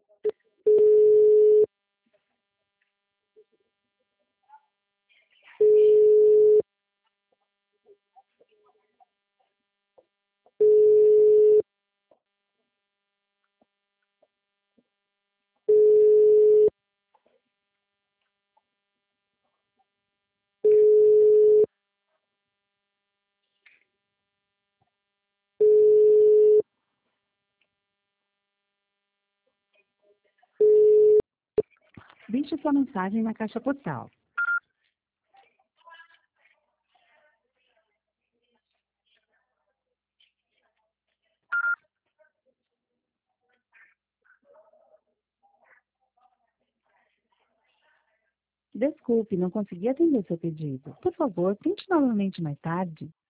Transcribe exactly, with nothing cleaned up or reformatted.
Deixe sua mensagem na caixa postal. Desculpe, não consegui atender seu pedido. Por favor, tente novamente mais tarde.